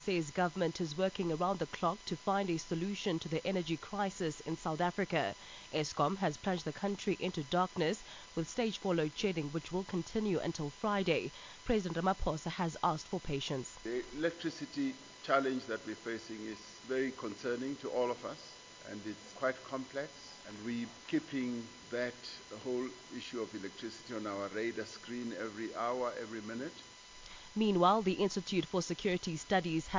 says government is working around the clock to find a solution to the energy crisis in South Africa. Eskom has plunged the country into darkness with stage 4 load shedding, which will continue until Friday. President Ramaphosa has asked for patience. The electricity challenge that we're facing is very concerning to all of us, and it's quite complex, and we're keeping that whole issue of electricity on our radar screen every hour, every minute. Meanwhile, the Institute for Security Studies has